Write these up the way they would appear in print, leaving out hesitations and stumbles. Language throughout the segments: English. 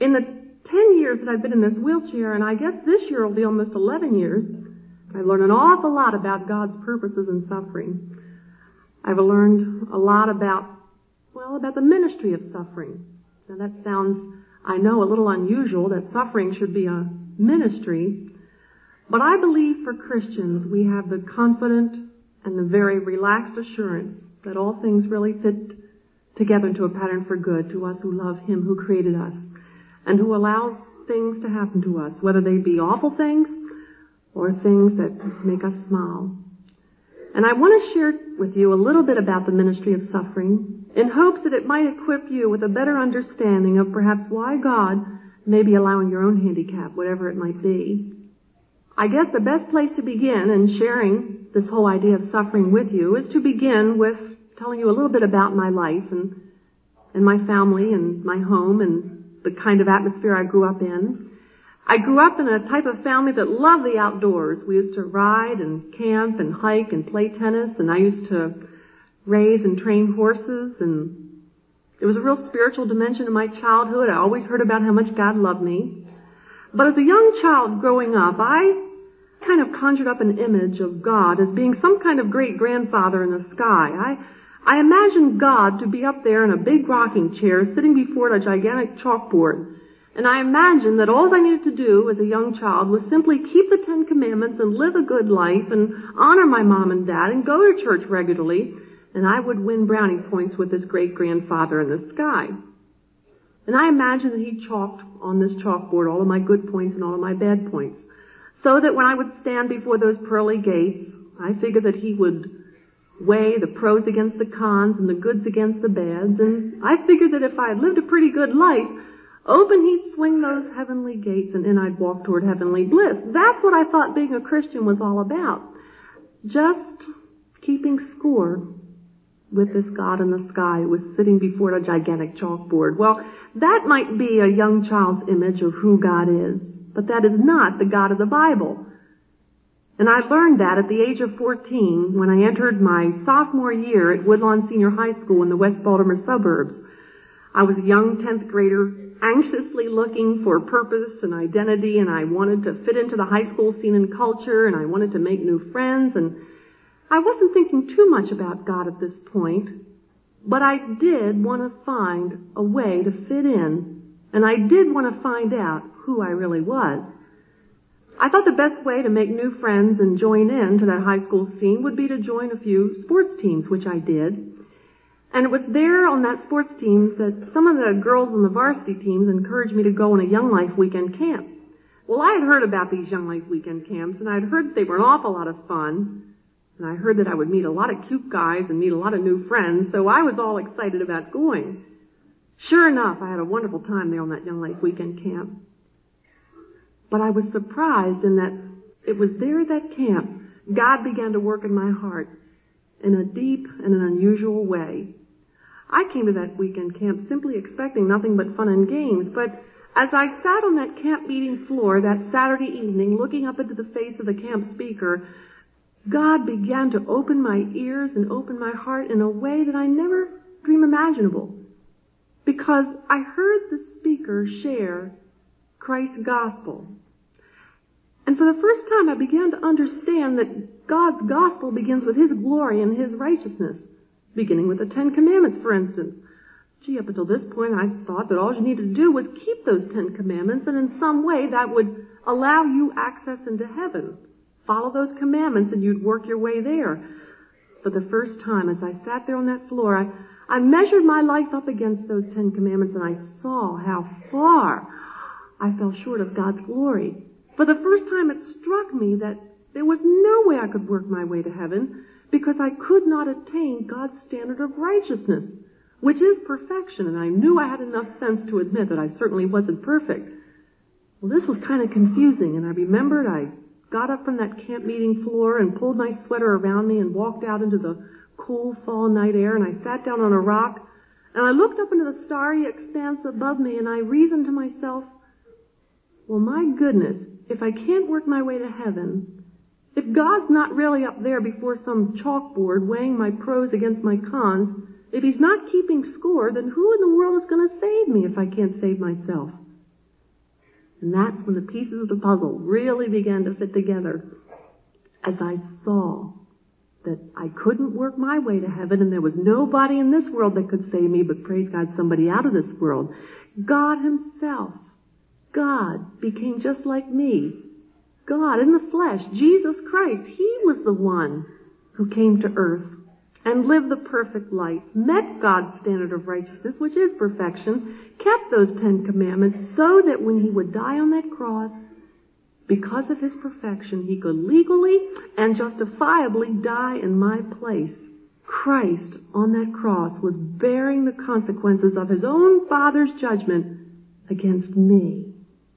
In the 10 years that I've been in this wheelchair, and I guess this year will be almost 11 years, I've learned an awful lot about God's purposes in suffering. I've learned a lot about the ministry of suffering. Now that sounds, I know, a little unusual that suffering should be a ministry, but I believe for Christians we have the confident and the very relaxed assurance that all things really fit together into a pattern for good to us who love Him who created us and who allows things to happen to us, whether they be awful things or things that make us smile. And I want to share with you a little bit about the ministry of suffering in hopes that it might equip you with a better understanding of perhaps why God may be allowing your own handicap, whatever it might be. I guess the best place to begin in sharing this whole idea of suffering with you is to begin with telling you a little bit about my life and my family and my home and the kind of atmosphere I grew up in. I grew up in a type of family that loved the outdoors. We used to ride and camp and hike and play tennis, and I used to raise and train horses, and it was a real spiritual dimension in my childhood. I always heard about how much God loved me. But as a young child growing up, I kind of conjured up an image of God as being some kind of great-grandfather in the sky. I imagined God to be up there in a big rocking chair sitting before a gigantic chalkboard. And I imagined that all I needed to do as a young child was simply keep the 10 Commandments and live a good life and honor my mom and dad and go to church regularly, and I would win brownie points with this great-grandfather in the sky. And I imagined that he chalked on this chalkboard all of my good points and all of my bad points, so that when I would stand before those pearly gates, I figured that he would weigh the pros against the cons and the goods against the bads, and I figured that if I had lived a pretty good life, open he'd swing those heavenly gates and in I'd walk toward heavenly bliss. That's what I thought being a Christian was all about. Just keeping score with this God in the sky who was sitting before a gigantic chalkboard. Well, that might be a young child's image of who God is, but that is not the God of the Bible. And I learned that at the age of 14 when I entered my sophomore year at Woodlawn Senior High School in the West Baltimore suburbs. I was a young 10th grader, anxiously looking for purpose and identity, and I wanted to fit into the high school scene and culture, and I wanted to make new friends, and I wasn't thinking too much about God at this point, but I did want to find a way to fit in, and I did want to find out who I really was. I thought the best way to make new friends and join in to that high school scene would be to join a few sports teams, which I did. And it was there on that sports teams that some of the girls on the varsity teams encouraged me to go on a Young Life weekend camp. Well, I had heard about these Young Life weekend camps, and I'd heard that they were an awful lot of fun. And I heard that I would meet a lot of cute guys and meet a lot of new friends, so I was all excited about going. Sure enough, I had a wonderful time there on that Young Life weekend camp. But I was surprised in that it was there at that camp God began to work in my heart in a deep and an unusual way. I came to that weekend camp simply expecting nothing but fun and games, but as I sat on that camp meeting floor that Saturday evening looking up into the face of the camp speaker, God began to open my ears and open my heart in a way that I never dreamed imaginable. Because I heard the speaker share Christ's gospel. And for the first time I began to understand that God's gospel begins with His glory and His righteousness, beginning with the 10 Commandments, for instance. Gee, up until this point I thought that all you needed to do was keep those 10 Commandments, and in some way that would allow you access into heaven. Follow those commandments and you'd work your way there. For the first time, as I sat there on that floor, I measured my life up against those 10 Commandments, and I saw how far I fell short of God's glory. For the first time it struck me that there was no way I could work my way to heaven because I could not attain God's standard of righteousness, which is perfection, and I knew I had enough sense to admit that I certainly wasn't perfect. Well, this was kind of confusing, and I remembered I got up from that camp meeting floor and pulled my sweater around me and walked out into the cool fall night air, and I sat down on a rock, and I looked up into the starry expanse above me, and I reasoned to myself, well, my goodness, if I can't work my way to heaven, if God's not really up there before some chalkboard weighing my pros against my cons, if He's not keeping score, then who in the world is going to save me if I can't save myself? And that's when the pieces of the puzzle really began to fit together, as I saw that I couldn't work my way to heaven, and there was nobody in this world that could save me, but praise God, somebody out of this world. God himself, God, became just like me. God in the flesh, Jesus Christ, he was the one who came to earth and lived the perfect life, met God's standard of righteousness, which is perfection, kept those 10 commandments, so that when he would die on that cross, because of his perfection, he could legally and justifiably die in my place. Christ on that cross was bearing the consequences of his own Father's judgment against me.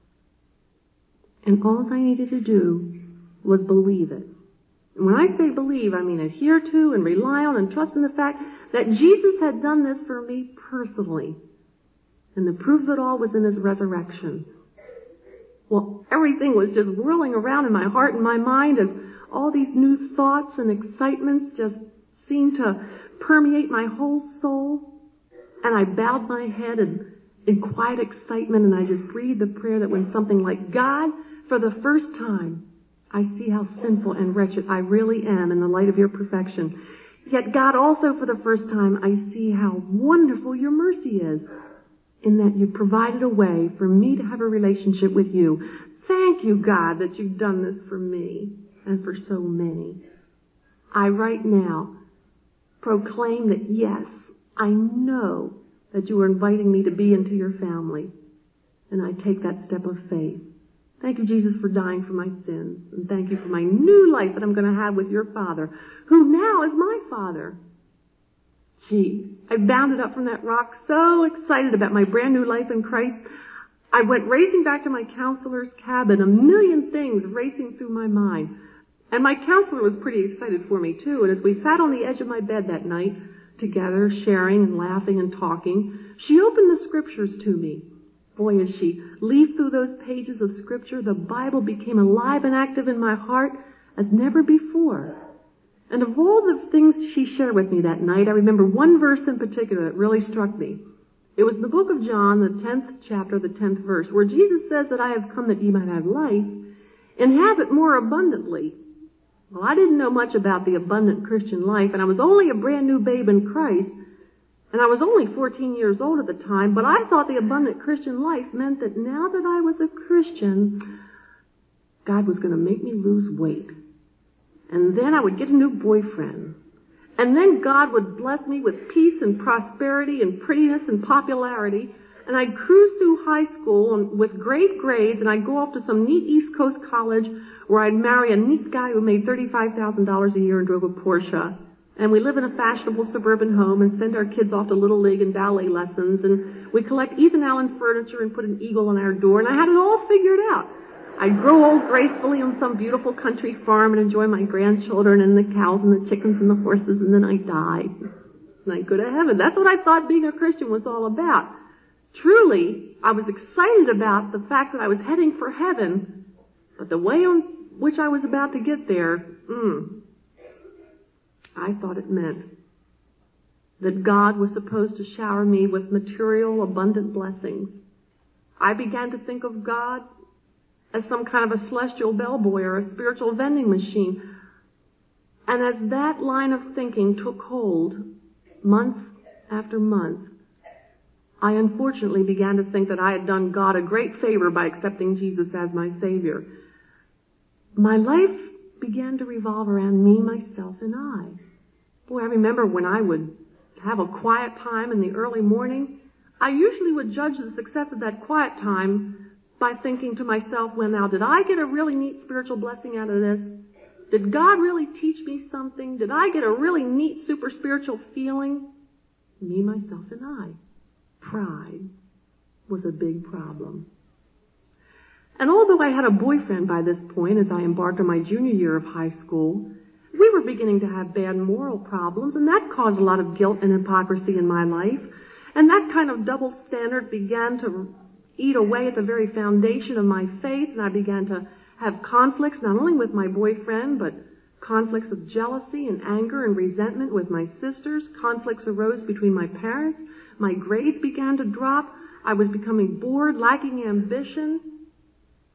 And all I needed to do was believe it. And when I say believe, I mean adhere to and rely on and trust in the fact that Jesus had done this for me personally. And the proof of it all was in his resurrection. Well, everything was just whirling around in my heart and my mind as all these new thoughts and excitements just seemed to permeate my whole soul. And I bowed my head in quiet excitement, and I just breathed the prayer that when something like, God, for the first time, I see how sinful and wretched I really am in the light of your perfection. Yet God, also for the first time, I see how wonderful your mercy is, in that you provided a way for me to have a relationship with you. Thank you, God, that you've done this for me and for so many. I right now proclaim that yes, I know that you are inviting me to be into your family. And I take that step of faith. Thank you, Jesus, for dying for my sins. And thank you for my new life that I'm going to have with your Father, who now is my Father. Gee, I bounded up from that rock so excited about my brand new life in Christ. I went racing back to my counselor's cabin, a million things racing through my mind. And my counselor was pretty excited for me too. And as we sat on the edge of my bed that night, together, sharing and laughing and talking, she opened the scriptures to me. Boy, as she leafed through those pages of scripture, the Bible became alive and active in my heart as never before. And of all the things she shared with me that night, I remember one verse in particular that really struck me. It was in the book of John, the 10th chapter, the 10th verse, where Jesus says that I have come that ye might have life and have it more abundantly. Well, I didn't know much about the abundant Christian life, and I was only a brand new babe in Christ, and I was only 14 years old at the time, but I thought the abundant Christian life meant that now that I was a Christian, God was going to make me lose weight. And then I would get a new boyfriend. And then God would bless me with peace and prosperity and prettiness and popularity. And I'd cruise through high school with great grades, and I'd go off to some neat East Coast college where I'd marry a neat guy who made $35,000 a year and drove a Porsche. And we live in a fashionable suburban home and send our kids off to Little League and ballet lessons. And we collect Ethan Allen furniture and put an eagle on our door. And I had it all figured out. I'd grow old gracefully on some beautiful country farm and enjoy my grandchildren and the cows and the chickens and the horses, and then I'd die. And I'd go to heaven. That's what I thought being a Christian was all about. Truly, I was excited about the fact that I was heading for heaven, but the way on which I was about to get there, I thought it meant that God was supposed to shower me with material, abundant blessings. I began to think of God as some kind of a celestial bellboy or a spiritual vending machine. And as that line of thinking took hold, month after month, I unfortunately began to think that I had done God a great favor by accepting Jesus as my Savior. My life began to revolve around me, myself, and I. Boy, I remember when I would have a quiet time in the early morning, I usually would judge the success of that quiet time by thinking to myself, well, now, did I get a really neat spiritual blessing out of this? Did God really teach me something? Did I get a really neat, super spiritual feeling? Me, myself, and I. Pride was a big problem. And although I had a boyfriend by this point, as I embarked on my junior year of high school, we were beginning to have bad moral problems, and that caused a lot of guilt and hypocrisy in my life. And that kind of double standard began to eat away at the very foundation of my faith, and I began to have conflicts not only with my boyfriend, but conflicts of jealousy and anger and resentment with my sisters. Conflicts arose between my parents. My grades began to drop. I was becoming bored, lacking ambition.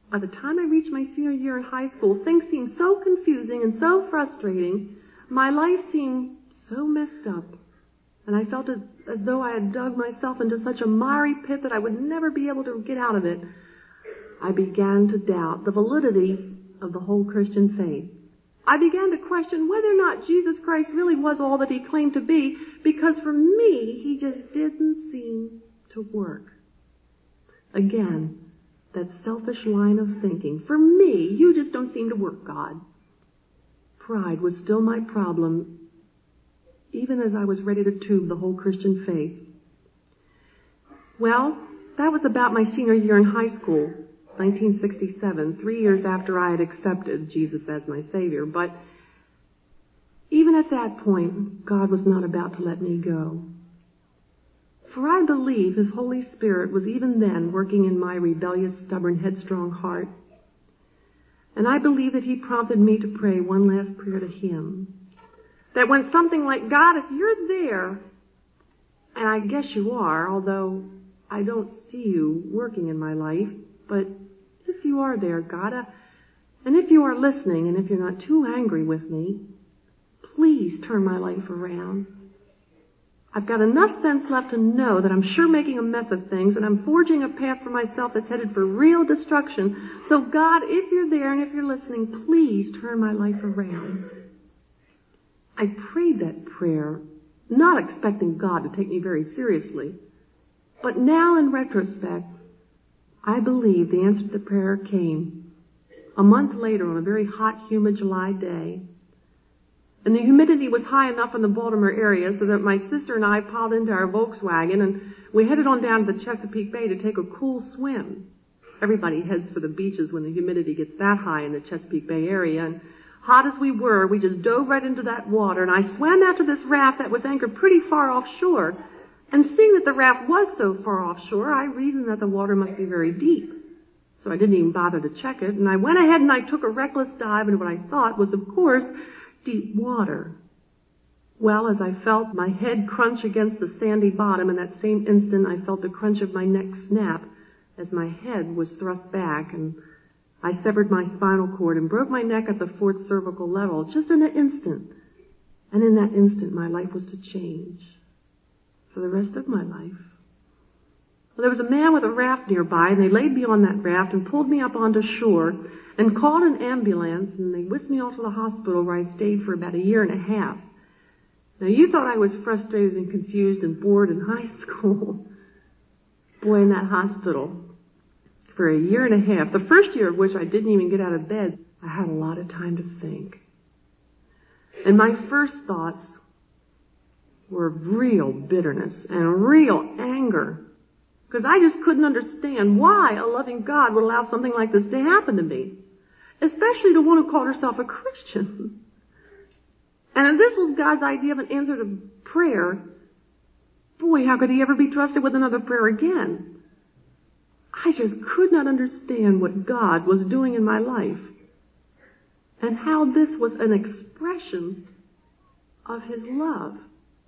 By the time I reached my senior year in high school, things seemed so confusing and so frustrating. My life seemed so messed up. And I felt as though I had dug myself into such a miry pit that I would never be able to get out of it. I began to doubt the validity of the whole Christian faith. I began to question whether or not Jesus Christ really was all that he claimed to be, because for me, he just didn't seem to work. Again, that selfish line of thinking. For me, you just don't seem to work, God. Pride was still my problem, even as I was ready to tube the whole Christian faith. Well, that was about my senior year in high school, 1967, 3 years after I had accepted Jesus as my Savior. But even at that point, God was not about to let me go. For I believe his Holy Spirit was even then working in my rebellious, stubborn, headstrong heart. And I believe that he prompted me to pray one last prayer to him. That went something like, God, if you're there, and I guess you are, although I don't see you working in my life, but if you are there, God, and if you are listening, and if you're not too angry with me, please turn my life around. I've got enough sense left to know that I'm sure making a mess of things, and I'm forging a path for myself that's headed for real destruction. So God, if you're there and if you're listening, please turn my life around. I prayed that prayer, not expecting God to take me very seriously. But now in retrospect, I believe the answer to the prayer came a month later on a very hot, humid July day. And the humidity was high enough in the Baltimore area so that my sister and I piled into our Volkswagen and we headed on down to the Chesapeake Bay to take a cool swim. Everybody heads for the beaches when the humidity gets that high in the Chesapeake Bay area. And hot as we were, we just dove right into that water. And I swam out to this raft that was anchored pretty far offshore. And seeing that the raft was so far offshore, I reasoned that the water must be very deep. So I didn't even bother to check it. And I went ahead and I took a reckless dive into what I thought was, of course, deep water. Well, as I felt my head crunch against the sandy bottom, in that same instant I felt the crunch of my neck snap as my head was thrust back, and I severed my spinal cord and broke my neck at the fourth cervical level, just in an instant. And in that instant, my life was to change for the rest of my life. Well, there was a man with a raft nearby, and they laid me on that raft and pulled me up onto shore and called an ambulance, and they whisked me off to the hospital where I stayed for about 1.5 years. Now, you thought I was frustrated and confused and bored in high school. Boy, in that hospital, for 1.5 years, the first year of which I didn't even get out of bed, I had a lot of time to think. And my first thoughts were of real bitterness and real anger. Because I just couldn't understand why a loving God would allow something like this to happen to me. Especially to one who called herself a Christian. And if this was God's idea of an answer to prayer, boy, how could he ever be trusted with another prayer again? I just could not understand what God was doing in my life. And how this was an expression of his love.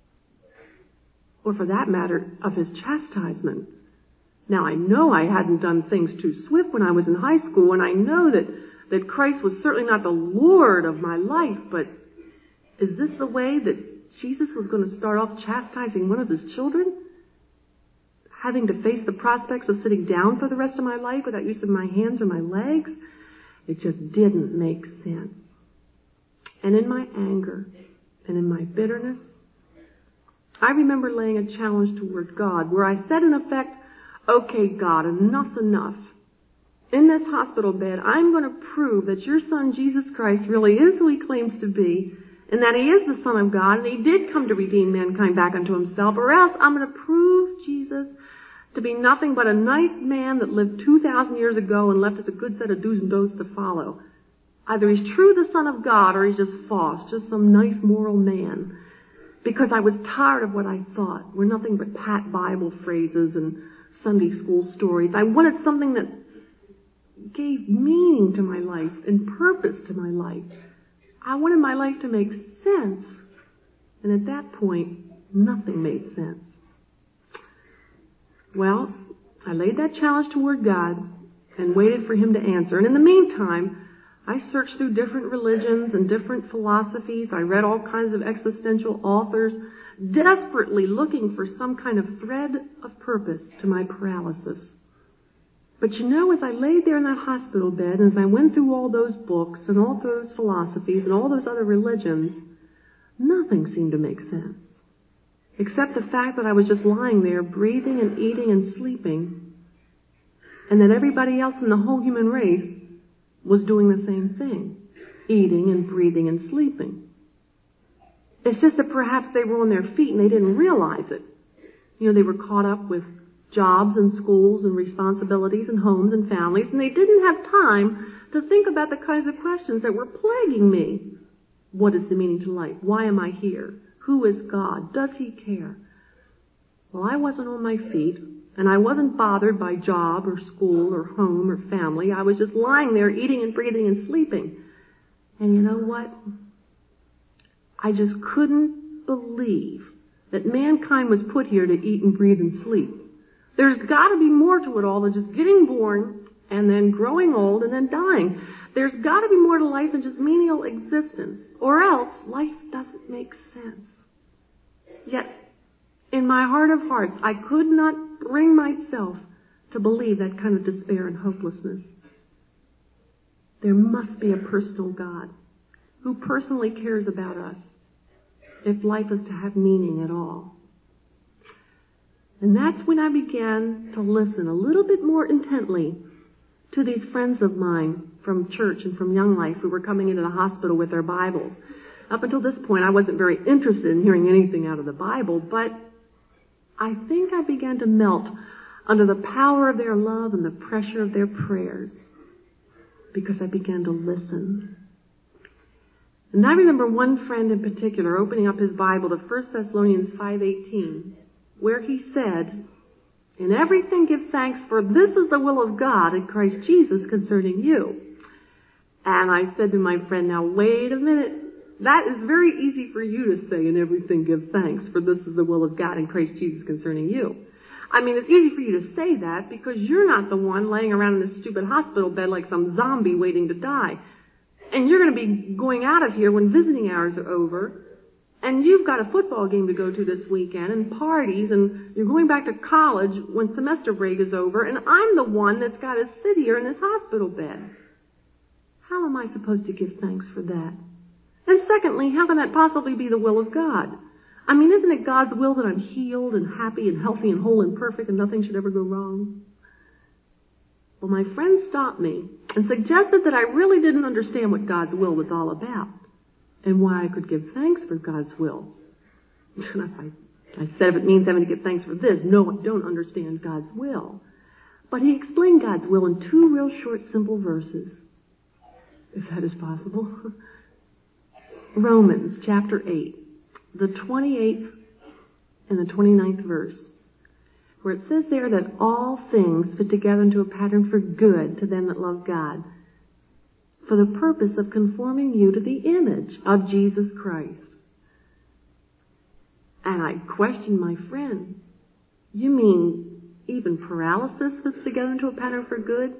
Or for that matter, of his chastisement. Now, I know I hadn't done things too swift when I was in high school, and I know that Christ was certainly not the Lord of my life, but is this the way that Jesus was going to start off chastising one of his children? Having to face the prospects of sitting down for the rest of my life without use of my hands or my legs? It just didn't make sense. And in my anger and in my bitterness, I remember laying a challenge toward God where I said in effect, okay, God, enough's enough. In this hospital bed, I'm going to prove that your son, Jesus Christ, really is who he claims to be, and that he is the Son of God, and he did come to redeem mankind back unto himself, or else I'm going to prove Jesus to be nothing but a nice man that lived 2,000 years ago and left us a good set of do's and don'ts to follow. Either he's true the Son of God, or he's just false, just some nice moral man. Because I was tired of what I thought were nothing but pat Bible phrases and Sunday school stories. I wanted something that gave meaning to my life and purpose to my life. I wanted my life to make sense. And at that point, nothing made sense. Well, I laid that challenge toward God, and waited for him to answer. And in the meantime, I searched through different religions and different philosophies. I read all kinds of existential authors, desperately looking for some kind of thread of purpose to my paralysis. But you know, as I laid there in that hospital bed, and as I went through all those books and all those philosophies and all those other religions, nothing seemed to make sense. Except the fact that I was just lying there, breathing and eating and sleeping, and that everybody else in the whole human race was doing the same thing, eating and breathing and sleeping. It's just that perhaps they were on their feet and they didn't realize it. You know, they were caught up with jobs and schools and responsibilities and homes and families, and they didn't have time to think about the kinds of questions that were plaguing me. What is the meaning to life? Why am I here? Who is God? Does He care? Well, I wasn't on my feet, and I wasn't bothered by job or school or home or family. I was just lying there eating and breathing and sleeping. And you know what? I just couldn't believe that mankind was put here to eat and breathe and sleep. There's got to be more to it all than just getting born and then growing old and then dying. There's got to be more to life than just menial existence, or else life doesn't make sense. Yet, in my heart of hearts, I could not bring myself to believe that kind of despair and hopelessness. There must be a personal God who personally cares about us if life is to have meaning at all. And that's when I began to listen a little bit more intently to these friends of mine from church and from Young Life who were coming into the hospital with their Bibles. Up until this point, I wasn't very interested in hearing anything out of the Bible, but I think I began to melt under the power of their love and the pressure of their prayers because I began to listen. And I remember one friend in particular opening up his Bible to 1 Thessalonians 5:18, where he said, "In everything give thanks, for this is the will of God in Christ Jesus concerning you." And I said to my friend, "Now wait a minute. That is very easy for you to say, in everything give thanks, for this is the will of God in Christ Jesus concerning you. I mean, it's easy for you to say that because you're not the one laying around in this stupid hospital bed like some zombie waiting to die. And you're going to be going out of here when visiting hours are over. And you've got a football game to go to this weekend and parties, and you're going back to college when semester break is over, and I'm the one that's got to sit here in this hospital bed. How am I supposed to give thanks for that? And secondly, how can that possibly be the will of God? I mean, isn't it God's will that I'm healed and happy and healthy and whole and perfect and nothing should ever go wrong?" Well, my friend stopped me and suggested that I really didn't understand what God's will was all about and why I could give thanks for God's will. And I said, if it means having to give thanks for this, no, I don't understand God's will. But he explained God's will in 2 real short, simple verses, if that is possible. Romans chapter 8, the 28th and the 29th verse, where it says there that all things fit together into a pattern for good to them that love God, for the purpose of conforming you to the image of Jesus Christ. And I questioned my friend, "You mean even paralysis fits together into a pattern for good?"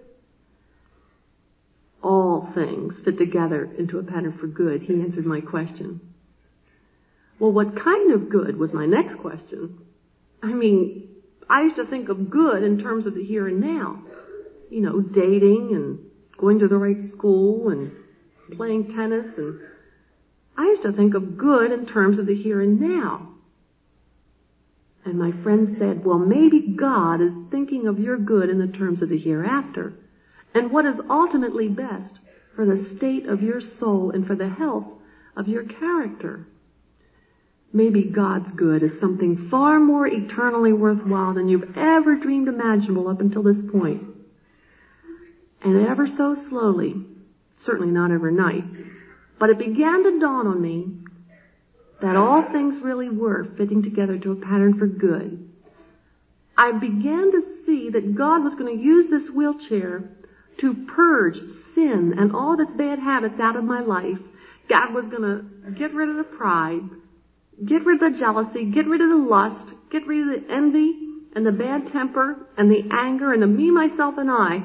"All things fit together into a pattern for good," he answered my question. Well, what kind of good was my next question. I mean, I used to think of good in terms of the here and now. You know, dating and going to the right school and playing tennis. And I used to think of good in terms of the here and now. And my friend said, "Well, maybe God is thinking of your good in the terms of the hereafter, and what is ultimately best for the state of your soul and for the health of your character. Maybe God's good is something far more eternally worthwhile than you've ever dreamed imaginable up until this point." And ever so slowly, certainly not overnight, but it began to dawn on me that all things really were fitting together to a pattern for good. I began to see that God was going to use this wheelchair to purge sin and all of its bad habits out of my life. God was going to get rid of the pride, get rid of the jealousy, get rid of the lust, get rid of the envy and the bad temper and the anger and the me, myself, and I.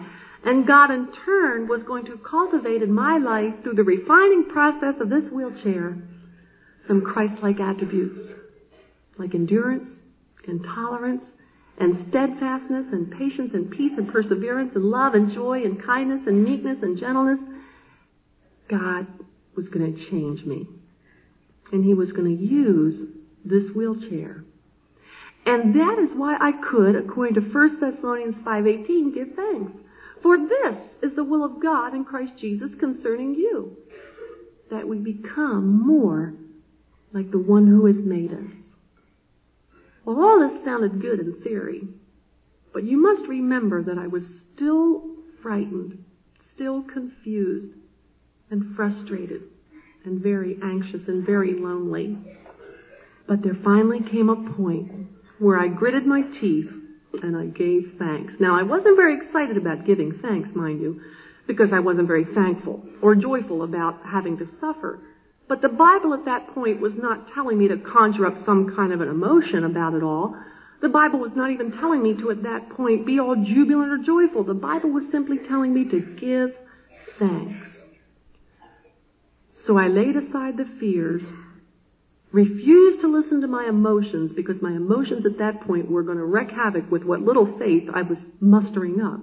And God in turn was going to cultivate in my life, through the refining process of this wheelchair, some Christ-like attributes, like endurance and tolerance and steadfastness and patience and peace and perseverance and love and joy and kindness and meekness and gentleness. God was going to change me. And He was going to use this wheelchair. And that is why I could, according to 1 Thessalonians 5:18, give thanks. For this is the will of God in Christ Jesus concerning you, that we become more like the one who has made us. Well, all this sounded good in theory, but you must remember that I was still frightened, still confused, and frustrated, and very anxious and very lonely. But there finally came a point where I gritted my teeth and I gave thanks. Now, I wasn't very excited about giving thanks, mind you, because I wasn't very thankful or joyful about having to suffer. But the Bible at that point was not telling me to conjure up some kind of an emotion about it all. The Bible was not even telling me to, at that point, be all jubilant or joyful. The Bible was simply telling me to give thanks. So I laid aside the fears, refused to listen to my emotions, because my emotions at that point were going to wreak havoc with what little faith I was mustering up.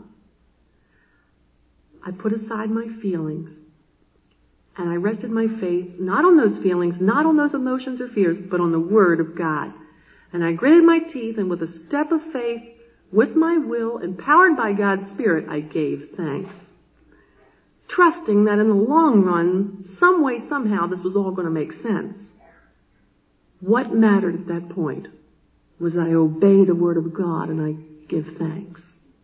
I put aside my feelings, and I rested my faith not on those feelings, not on those emotions or fears, but on the Word of God. And I gritted my teeth, and with a step of faith, with my will, empowered by God's Spirit, I gave thanks, trusting that in the long run, some way, somehow, this was all going to make sense. What mattered at that point was I obey the Word of God and I give thanks.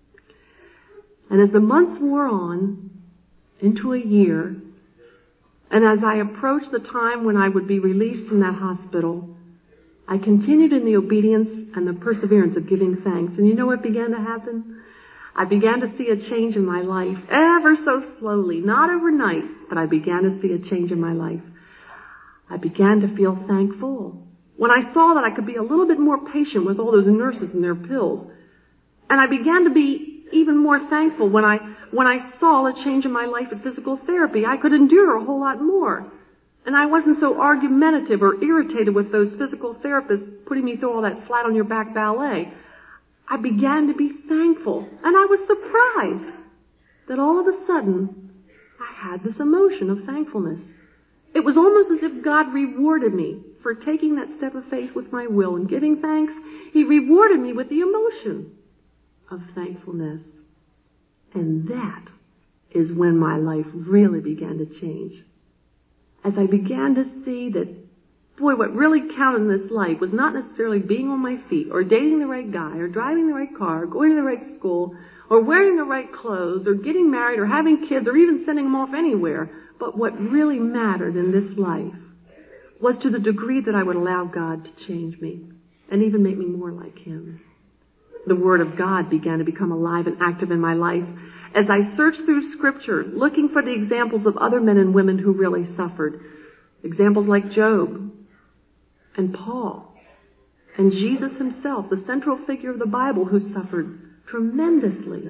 And as the months wore on into a year, and as I approached the time when I would be released from that hospital, I continued in the obedience and the perseverance of giving thanks. And you know what began to happen? I began to see a change in my life, ever so slowly, not overnight, but I began to see a change in my life. I began to feel thankful when I saw that I could be a little bit more patient with all those nurses and their pills. And I began to be even more thankful when I saw a change in my life at physical therapy. I could endure a whole lot more. And I wasn't so argumentative or irritated with those physical therapists putting me through all that flat on your back ballet. I began to be thankful. And I was surprised that all of a sudden I had this emotion of thankfulness. It was almost as if God rewarded me for taking that step of faith with my will and giving thanks. He rewarded me with the emotion of thankfulness. And that is when my life really began to change. As I began to see that, boy, what really counted in this life was not necessarily being on my feet or dating the right guy or driving the right car or going to the right school or wearing the right clothes or getting married or having kids or even sending them off anywhere. But what really mattered in this life was to the degree that I would allow God to change me and even make me more like Him. The Word of God began to become alive and active in my life as I searched through Scripture, looking for the examples of other men and women who really suffered. Examples like Job and Paul and Jesus Himself, the central figure of the Bible, who suffered tremendously.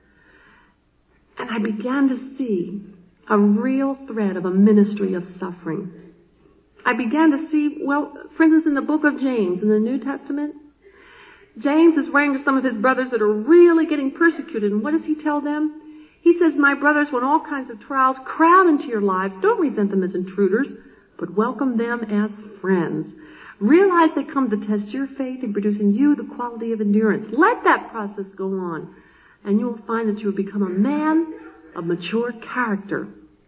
And I began to see a real thread of a ministry of suffering. I began to see, well, for instance, in the book of James in the New Testament, James is writing to some of his brothers that are really getting persecuted. And what does he tell them? He says, my brothers, when all kinds of trials crowd into your lives, don't resent them as intruders, but welcome them as friends. Realize they come to test your faith and produce in you the quality of endurance. Let that process go on, and you will find that you will become a man of mature character.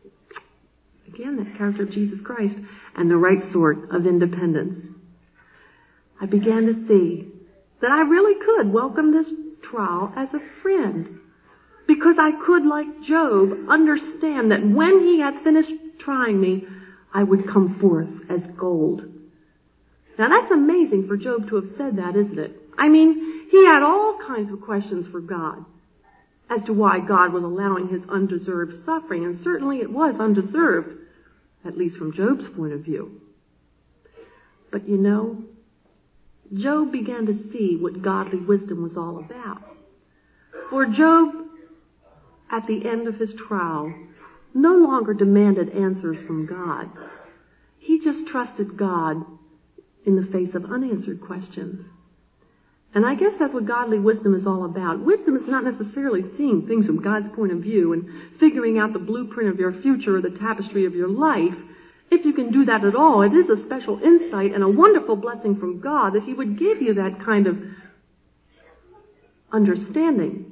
Again, that character of Jesus Christ and the right sort of independence. I began to see that I really could welcome this trial as a friend, because I could, like Job, understand that when he had finished trying me, I would come forth as gold. Now that's amazing for Job to have said that, isn't it? I mean, he had all kinds of questions for God as to why God was allowing his undeserved suffering, and certainly it was undeserved, at least from Job's point of view. But you know, Job began to see what godly wisdom was all about. For Job at the end of his trial, no longer demanded answers from God. He just trusted God in the face of unanswered questions. And I guess that's what godly wisdom is all about. Wisdom is not necessarily seeing things from God's point of view and figuring out the blueprint of your future or the tapestry of your life. If you can do that at all, it is a special insight and a wonderful blessing from God that He would give you that kind of understanding.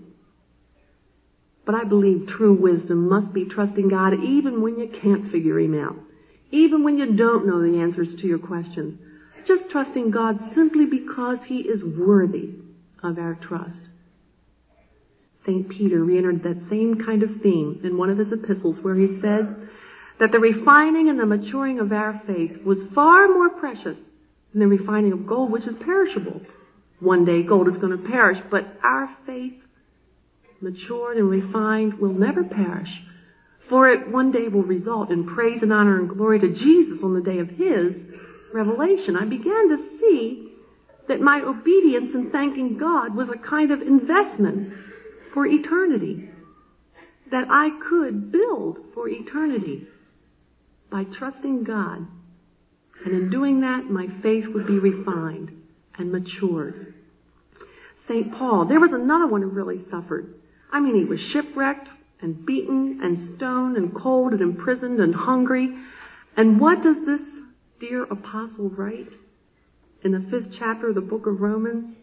But I believe true wisdom must be trusting God even when you can't figure Him out. Even when you don't know the answers to your questions. Just trusting God simply because He is worthy of our trust. St. Peter reentered that same kind of theme in one of his epistles where he said that the refining and the maturing of our faith was far more precious than the refining of gold, which is perishable. One day gold is going to perish, but our faith, matured and refined, will never perish, for it one day will result in praise and honor and glory to Jesus on the day of His revelation. I began to see that my obedience in thanking God was a kind of investment for eternity, that I could build for eternity by trusting God. And in doing that, my faith would be refined and matured. St. Paul, there was another one who really suffered. I mean, he was shipwrecked and beaten and stoned and cold and imprisoned and hungry. And what does this dear apostle write in the 5th chapter of the book of Romans?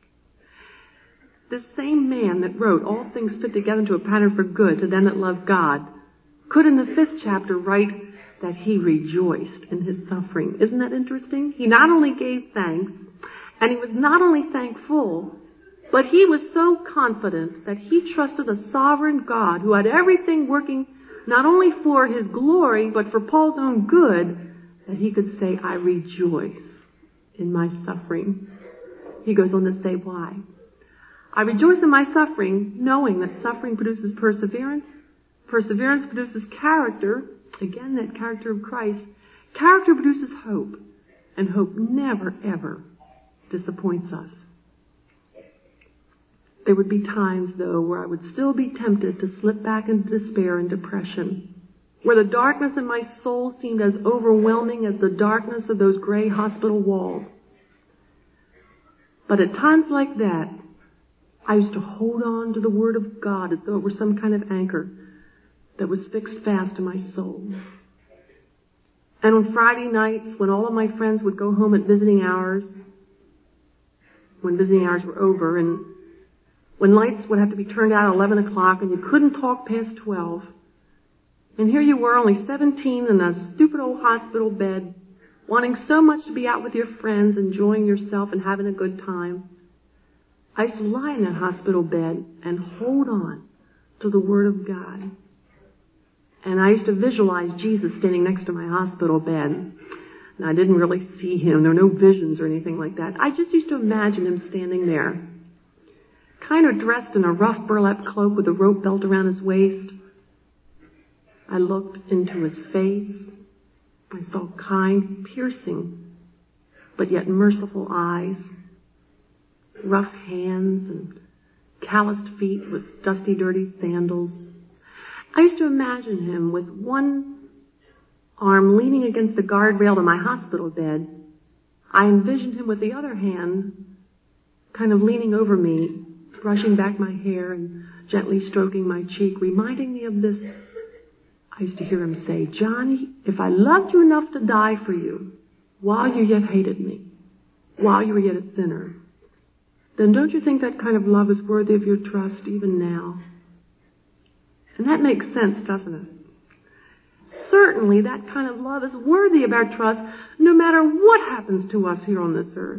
This same man that wrote, all things fit together into a pattern for good to them that love God, could in the 5th chapter write that he rejoiced in his suffering. Isn't that interesting? He not only gave thanks, and he was not only thankful, but he was so confident that he trusted a sovereign God who had everything working not only for His glory, but for Paul's own good, that he could say, I rejoice in my suffering. He goes on to say why. I rejoice in my suffering, knowing that suffering produces perseverance. Perseverance produces character. Again, that character of Christ. Character produces hope. And hope never, ever disappoints us. There would be times, though, where I would still be tempted to slip back into despair and depression, where the darkness in my soul seemed as overwhelming as the darkness of those gray hospital walls. But at times like that, I used to hold on to the Word of God as though it were some kind of anchor that was fixed fast to my soul. And on Friday nights, when all of my friends would go home at visiting hours, when visiting hours were over, and when lights would have to be turned out at 11 o'clock and you couldn't talk past 12, and here you were, only 17, in a stupid old hospital bed, wanting so much to be out with your friends, enjoying yourself and having a good time. I used to lie in that hospital bed and hold on to the Word of God. And I used to visualize Jesus standing next to my hospital bed. And I didn't really see Him. There were no visions or anything like that. I just used to imagine Him standing there, kind of dressed in a rough burlap cloak with a rope belt around His waist. I looked into His face. I saw kind, piercing, but yet merciful eyes, rough hands and calloused feet with dusty, dirty sandals. I used to imagine Him with one arm leaning against the guardrail of my hospital bed. I envisioned Him with the other hand kind of leaning over me, brushing back my hair and gently stroking my cheek, reminding me of this. I used to hear Him say, Johnny, if I loved you enough to die for you while you yet hated me, while you were yet a sinner, then don't you think that kind of love is worthy of your trust even now? And that makes sense, doesn't it? Certainly that kind of love is worthy of our trust no matter what happens to us here on this earth.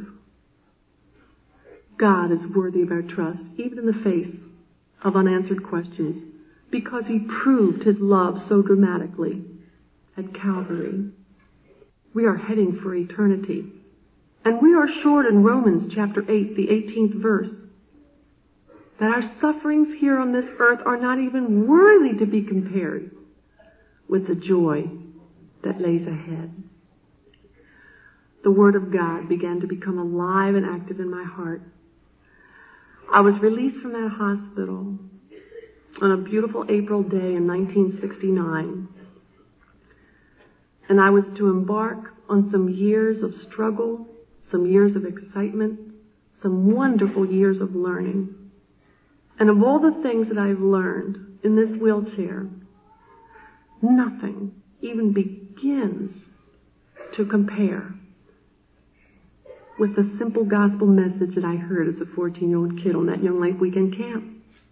God is worthy of our trust, even in the face of unanswered questions, because He proved His love so dramatically at Calvary. We are heading for eternity. And we are assured in Romans chapter 8, the 18th verse, that our sufferings here on this earth are not even worthy to be compared with the joy that lays ahead. The Word of God began to become alive and active in my heart. I was released from that hospital. on a beautiful April day in 1969. And I was to embark on some years of struggle, some years of excitement, some wonderful years of learning. And of all the things that I've learned in this wheelchair, nothing even begins to compare with the simple gospel message that I heard as a 14-year-old kid on that Young Life Weekend camp.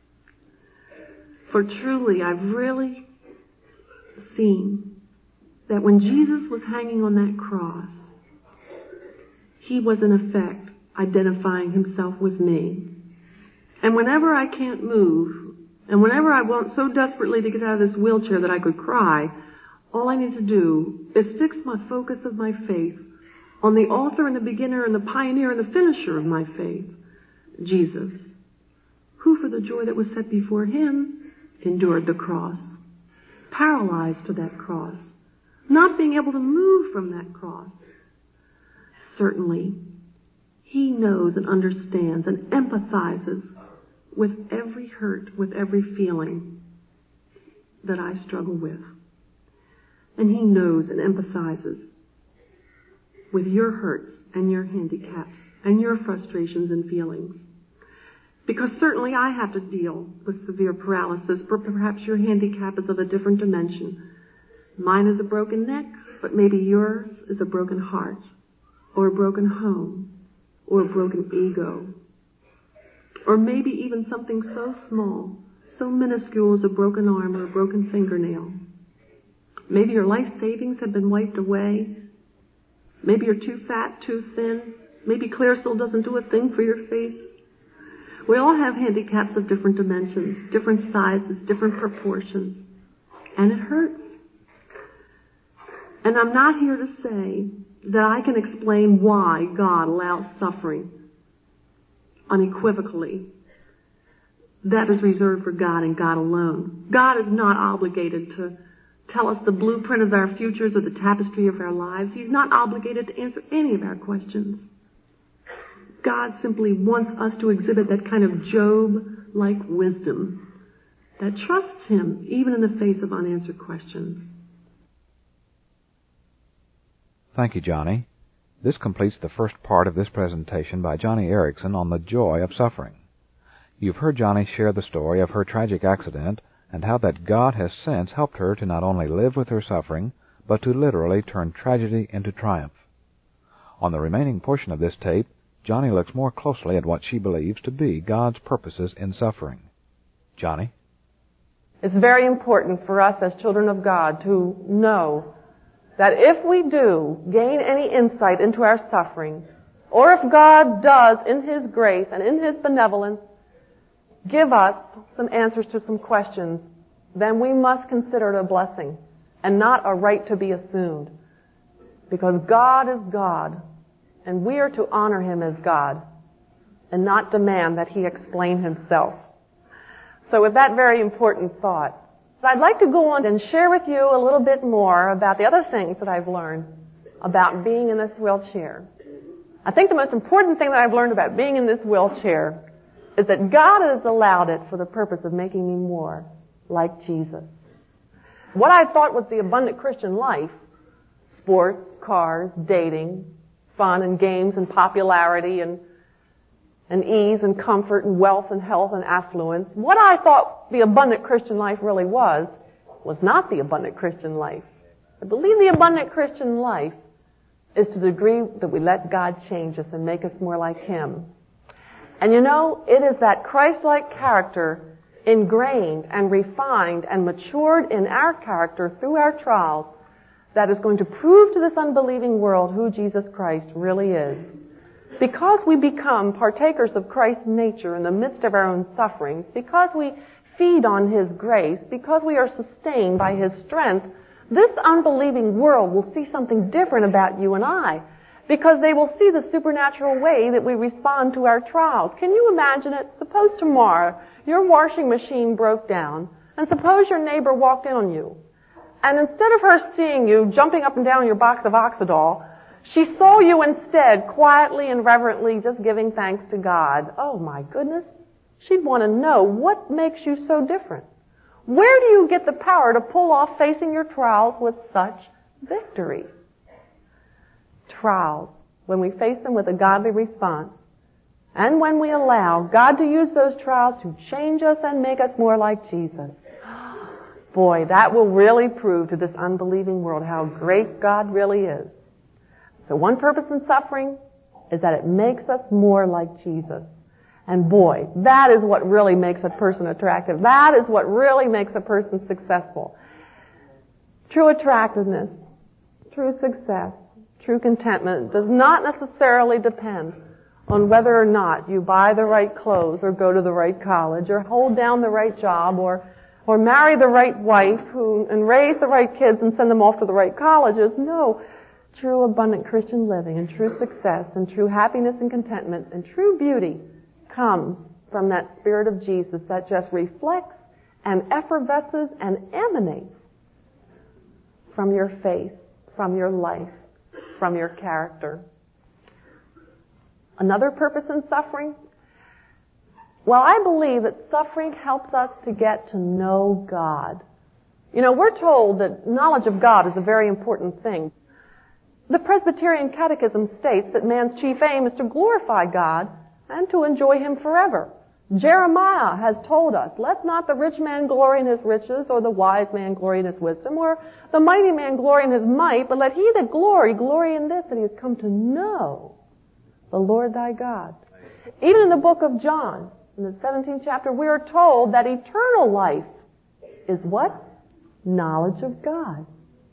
For truly, I've really seen that when Jesus was hanging on that cross, he was in effect identifying himself with me. And whenever I can't move, and whenever I want so desperately to get out of this wheelchair that I could cry, all I need to do is fix my focus of my faith on the author and the beginner and the pioneer and the finisher of my faith, Jesus, who for the joy that was set before him endured the cross, paralyzed to that cross, not being able to move from that cross. Certainly, he knows and understands and empathizes with every hurt, with every feeling that I struggle with. And he knows and empathizes with your hurts and your handicaps and your frustrations and feelings. Because certainly I have to deal with severe paralysis, but perhaps your handicap is of a different dimension. Mine is a broken neck, but maybe yours is a broken heart, or a broken home, or a broken ego. Or maybe even something so small, so minuscule as a broken arm or a broken fingernail. Maybe your life savings have been wiped away. Maybe you're too fat, too thin. Maybe Clearasil doesn't do a thing for your face. We all have handicaps of different dimensions, different sizes, different proportions. And it hurts. And I'm not here to say that I can explain why God allows suffering unequivocally. That is reserved for God and God alone. God is not obligated to tell us the blueprint of our futures or the tapestry of our lives. He's not obligated to answer any of our questions. God simply wants us to exhibit that kind of Job-like wisdom that trusts him even in the face of unanswered questions. Thank you, Johnny. This completes the first part of this presentation by Joni Eareckson on the joy of suffering. You've heard Johnny share the story of her tragic accident and how that God has since helped her to not only live with her suffering, but to literally turn tragedy into triumph. On the remaining portion of this tape, Johnny looks more closely at what she believes to be God's purposes in suffering. Johnny? It's very important for us as children of God to know that if we do gain any insight into our suffering, or if God does, in his grace and in his benevolence, give us some answers to some questions, then we must consider it a blessing and not a right to be assumed. Because God is God, and we are to honor him as God and not demand that he explain himself. So with that very important thought, I'd like to go on and share with you a little bit more about the other things that I've learned about being in this wheelchair. I think the most important thing that I've learned about being in this wheelchair is that God has allowed it for the purpose of making me more like Jesus. What I thought was the abundant Christian life, sports, cars, dating, fun and games and popularity and ease and comfort and wealth and health and affluence, what I thought the abundant Christian life really was not the abundant Christian life. I believe the abundant Christian life is to the degree that we let God change us and make us more like him. And you know, it is that Christ-like character ingrained and refined and matured in our character through our trials that is going to prove to this unbelieving world who Jesus Christ really is. Because we become partakers of Christ's nature in the midst of our own sufferings, because we feed on his grace, because we are sustained by his strength, this unbelieving world will see something different about you and I, because they will see the supernatural way that we respond to our trials. Can you imagine it? Suppose tomorrow your washing machine broke down, and suppose your neighbor walked in on you, and instead of her seeing you jumping up and down your box of Oxydol, she saw you instead quietly and reverently just giving thanks to God. Oh my goodness. She'd want to know what makes you so different. Where do you get the power to pull off facing your trials with such victory? Trials, when we face them with a godly response, and when we allow God to use those trials to change us and make us more like Jesus, boy, that will really prove to this unbelieving world how great God really is. So one purpose in suffering is that it makes us more like Jesus. And boy, that is what really makes a person attractive. That is what really makes a person successful. True attractiveness, true success, true contentment does not necessarily depend on whether or not you buy the right clothes or go to the right college or hold down the right job or marry the right wife and raise the right kids and send them off to the right colleges. No. True abundant Christian living and true success and true happiness and contentment and true beauty comes from that Spirit of Jesus that just reflects and effervesces and emanates from your faith, from your life, from your character. Another purpose in suffering? Well, I believe that suffering helps us to get to know God. You know, we're told that knowledge of God is a very important thing. The Presbyterian Catechism states that man's chief aim is to glorify God and to enjoy Him forever. Jeremiah has told us, let not the rich man glory in his riches, or the wise man glory in his wisdom, or the mighty man glory in his might, but let he that glory in this, that he has come to know the Lord thy God. Even in the book of John, in the 17th chapter, we are told that eternal life is what? Knowledge of God.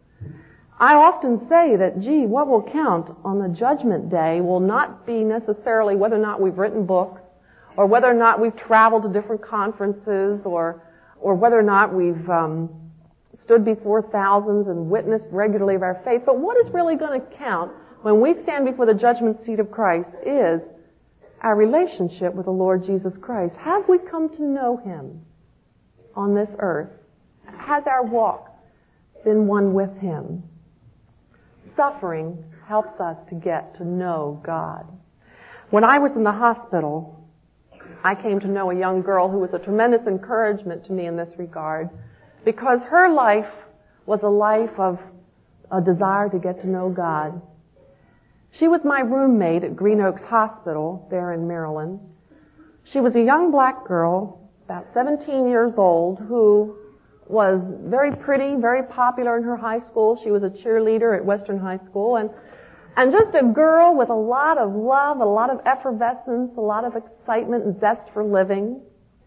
I often say that, what will count on the judgment day will not be necessarily whether or not we've written books, or whether or not we've traveled to different conferences, or whether or not we've stood before thousands and witnessed regularly of our faith. But what is really going to count when we stand before the judgment seat of Christ is our relationship with the Lord Jesus Christ. Have we come to know Him on this earth? Has our walk been one with Him? Suffering helps us to get to know God. When I was in the hospital, I came to know a young girl who was a tremendous encouragement to me in this regard, because her life was a life of a desire to get to know God. She was my roommate at Green Oaks Hospital there in Maryland. She was a young black girl, about 17 years old, who was very pretty, very popular in her high school. She was a cheerleader at Western High School, and just a girl with a lot of love, a lot of effervescence, a lot of excitement and zest for living.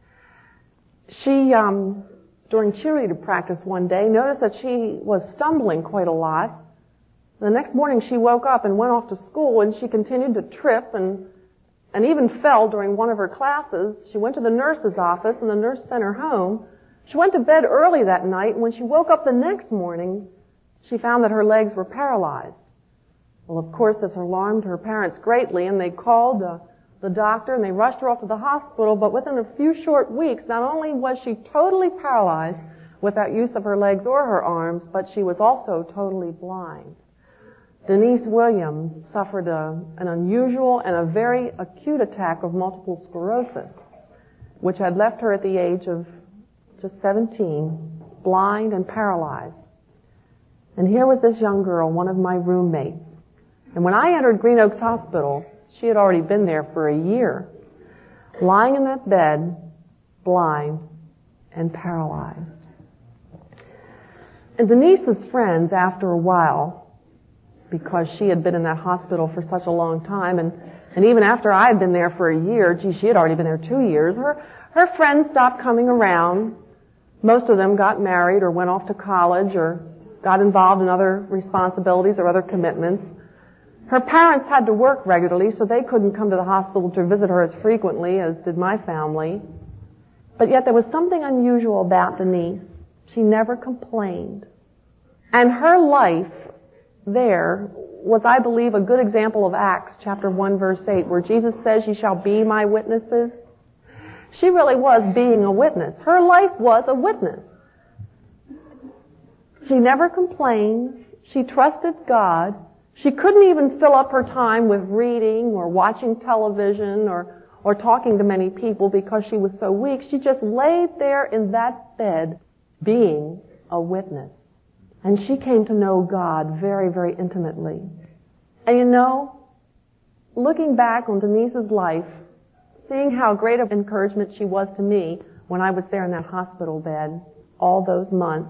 She, during cheerleader practice one day, noticed that she was stumbling quite a lot. The next morning she woke up and went off to school, and she continued to trip and even fell during one of her classes. She went to the nurse's office, and the nurse sent her home. She went to bed early that night, and when she woke up the next morning, she found that her legs were paralyzed. Well, of course, this alarmed her parents greatly, and they called the doctor, and they rushed her off to the hospital. But within a few short weeks, not only was she totally paralyzed without use of her legs or her arms, but she was also totally blind. Denise Williams suffered an unusual and a very acute attack of multiple sclerosis, which had left her at the age of just 17, blind and paralyzed. And here was this young girl, one of my roommates. And when I entered Green Oaks Hospital, she had already been there for a year, lying in that bed, blind and paralyzed. And Denise's friends, after a while, because she had been in that hospital for such a long time, and even after I had been there for a year, she had already been there 2 years, her friends stopped coming around. Most of them got married or went off to college or got involved in other responsibilities or other commitments. Her parents had to work regularly, so they couldn't come to the hospital to visit her as frequently as did my family. But yet there was something unusual about Denise. She never complained. And her life there was, I believe, a good example of Acts chapter 1 verse 8, where Jesus says, "Ye shall be my witnesses." She really was being a witness. Her life was a witness. She never complained. She trusted God. She couldn't even fill up her time with reading or watching television or talking to many people because she was so weak. She just laid there in that bed being a witness. And she came to know God very, very intimately. And you know, looking back on Denise's life, seeing how great of encouragement she was to me when I was there in that hospital bed all those months,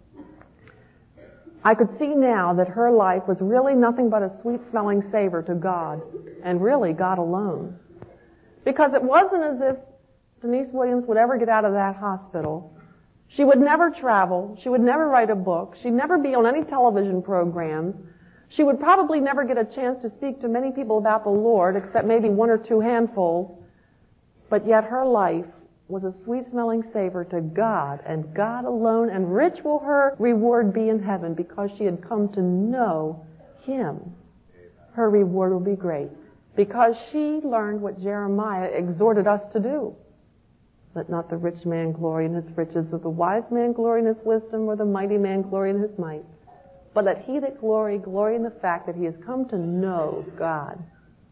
I could see now that her life was really nothing but a sweet-smelling savor to God, and really God alone. Because it wasn't as if Denise Williams would ever get out of that hospital. She would never travel. She would never write a book. She'd never be on any television programs. She would probably never get a chance to speak to many people about the Lord, except maybe one or two handfuls. But yet her life was a sweet-smelling savor to God, and God alone, and rich will her reward be in heaven, because she had come to know Him. Her reward will be great, because she learned what Jeremiah exhorted us to do. Let not the rich man glory in his riches, or the wise man glory in his wisdom, or the mighty man glory in his might. But let he that glory in the fact that he has come to know God.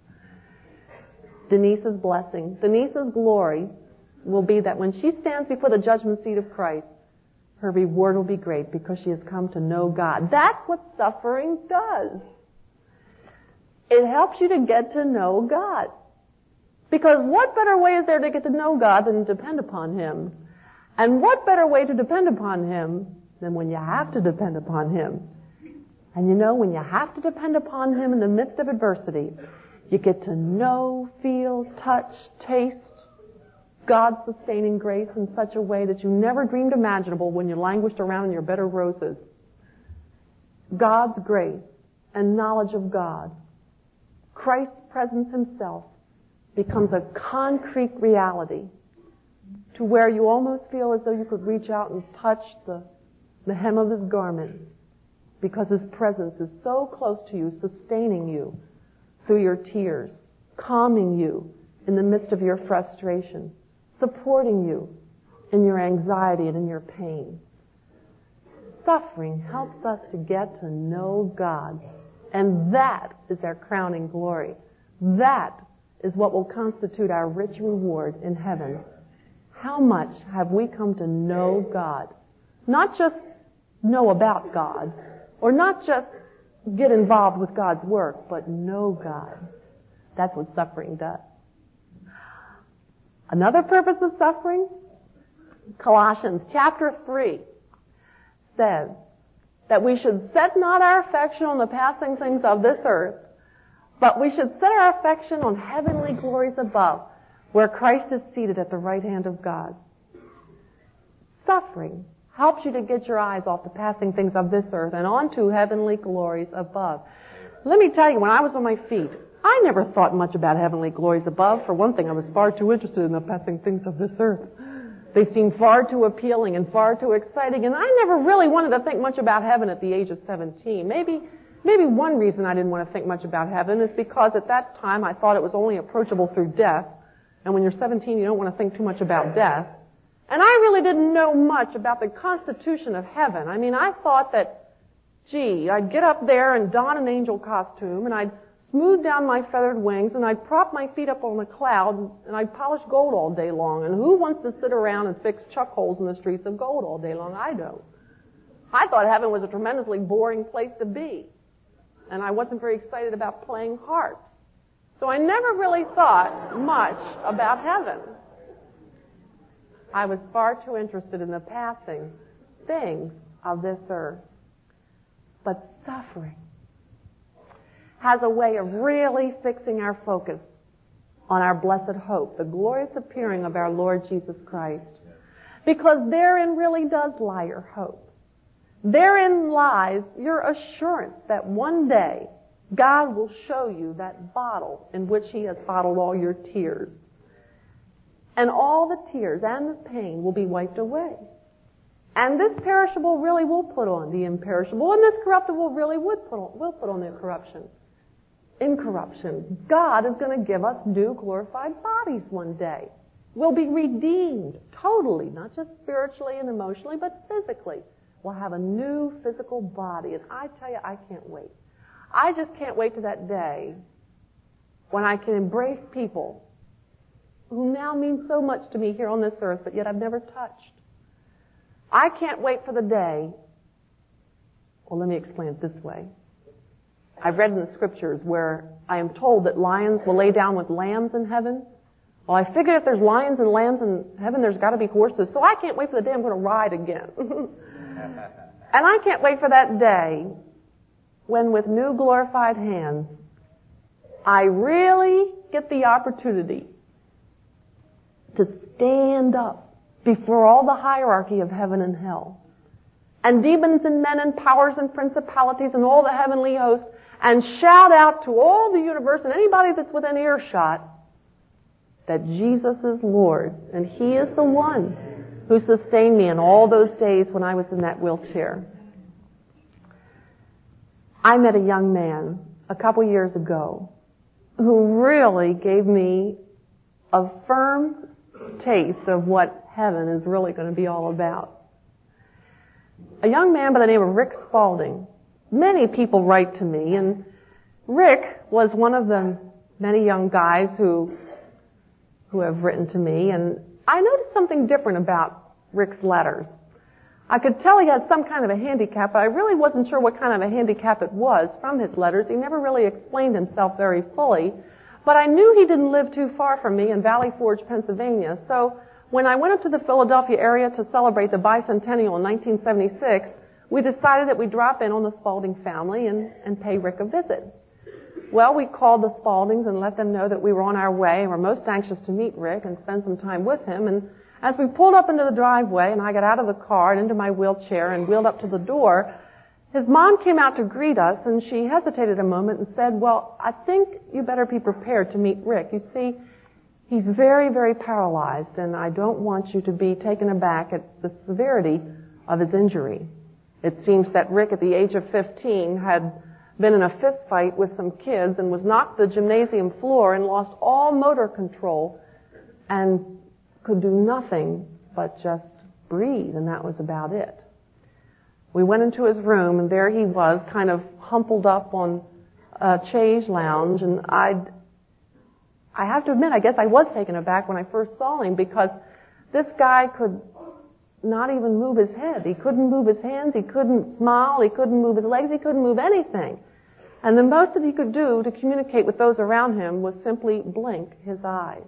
Denise's blessing, Denise's glory will be that when she stands before the judgment seat of Christ, her reward will be great, because she has come to know God. That's what suffering does. It helps you to get to know God. Because what better way is there to get to know God than to depend upon Him? And what better way to depend upon Him than when you have to depend upon Him? And you know, when you have to depend upon Him in the midst of adversity, you get to know, feel, touch, taste God's sustaining grace in such a way that you never dreamed imaginable when you languished around in your bed of roses. God's grace and knowledge of God, Christ's presence Himself, becomes a concrete reality to where you almost feel as though you could reach out and touch the hem of His garment, because His presence is so close to you, sustaining you through your tears, calming you in the midst of your frustration, supporting you in your anxiety and in your pain. Suffering helps us to get to know God, and that is our crowning glory. That is what will constitute our rich reward in heaven. How much have we come to know God? Not just know about God, or not just get involved with God's work, but know God. That's what suffering does. Another purpose of suffering, Colossians chapter 3 says that we should set not our affection on the passing things of this earth, but we should set our affection on heavenly glories above, where Christ is seated at the right hand of God. Suffering helps you to get your eyes off the passing things of this earth and onto heavenly glories above. Let me tell you, when I was on my feet, I never thought much about heavenly glories above. For one thing, I was far too interested in the passing things of this earth. They seemed far too appealing and far too exciting, and I never really wanted to think much about heaven at the age of 17. Maybe one reason I didn't want to think much about heaven is because at that time I thought it was only approachable through death, and when you're 17 you don't want to think too much about death. And I really didn't know much about the constitution of heaven. I mean, I thought that, I'd get up there and don an angel costume, and I'd smooth down my feathered wings, and I'd prop my feet up on a cloud, and I'd polish gold all day long. And who wants to sit around and fix chuck holes in the streets of gold all day long? I don't. I thought heaven was a tremendously boring place to be, and I wasn't very excited about playing harps. So I never really thought much about heaven. I was far too interested in the passing things of this earth. But suffering has a way of really fixing our focus on our blessed hope, the glorious appearing of our Lord Jesus Christ. Because therein really does lie your hope. Therein lies your assurance that one day God will show you that bottle in which He has bottled all your tears. And all the tears and the pain will be wiped away. And this perishable really will put on the imperishable, and this corruptible really will put on the incorruption. God is going to give us new glorified bodies one day. We'll be redeemed totally, not just spiritually and emotionally, but physically. We'll have a new physical body, and I tell you, I can't wait. I just can't wait to that day when I can embrace people who now mean so much to me here on this earth, but yet I've never touched. I can't wait for the day. Well, let me explain it this way. I've read in the scriptures where I am told that lions will lay down with lambs in heaven. Well, I figured if there's lions and lambs in heaven, there's got to be horses. So I can't wait for the day I'm going to ride again. And I can't wait for that day when with new glorified hands, I really get the opportunity to stand up before all the hierarchy of heaven and hell, and demons and men and powers and principalities and all the heavenly hosts, and shout out to all the universe and anybody that's within earshot that Jesus is Lord, and He is the one who sustained me in all those days when I was in that wheelchair. I met a young man a couple years ago who really gave me a firm taste of what heaven is really going to be all about. A young man by the name of Rick Spalding. Many people write to me, and Rick was one of the many young guys who have written to me, and I noticed something different about Rick's letters. I could tell he had some kind of a handicap, but I really wasn't sure what kind of a handicap it was from his letters. He never really explained himself very fully, but I knew he didn't live too far from me in Valley Forge, Pennsylvania. So when I went up to the Philadelphia area to celebrate the bicentennial in 1976, we decided that we'd drop in on the Spalding family and pay Rick a visit. Well, we called the Spaldings and let them know that we were on our way and were most anxious to meet Rick and spend some time with him. And as we pulled up into the driveway and I got out of the car and into my wheelchair and wheeled up to the door, his mom came out to greet us, and she hesitated a moment and said, "Well, I think you better be prepared to meet Rick. You see, he's very, very paralyzed, and I don't want you to be taken aback at the severity of his injury." It seems that Rick, at the age of 15, had been in a fist fight with some kids and was knocked to the gymnasium floor and lost all motor control and could do nothing but just breathe, and that was about it. We went into his room, and there he was, kind of humpled up on a chaise lounge, and I have to admit, I guess I was taken aback when I first saw him, because this guy could not even move his head. He couldn't move his hands, he couldn't smile, he couldn't move his legs, he couldn't move anything. And the most that he could do to communicate with those around him was simply blink his eyes.